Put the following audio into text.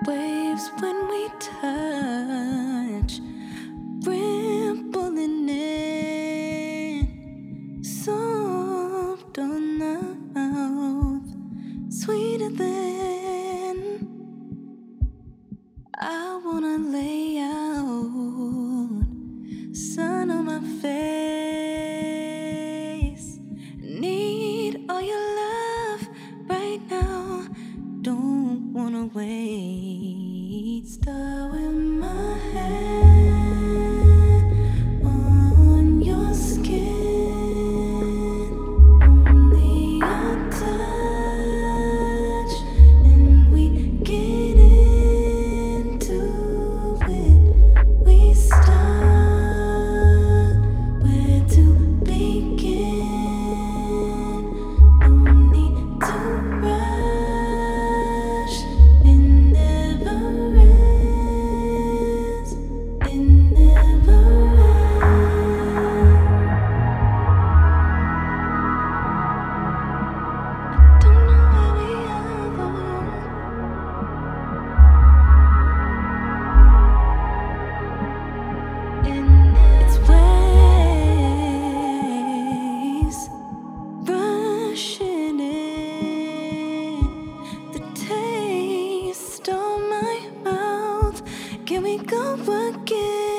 Waves when we touch, rippling in, soft on the mouth, sweeter than. I wanna lay out, sun on my face. Need all your love right now. Don't wanna wait. Start with my hand on your skin. Only a touch, and we get into it. We start where to begin. No need to rush. It never ends. It never ends. Don't know where we are though. It's waves rushing in, the taste on my mouth. Can we go again?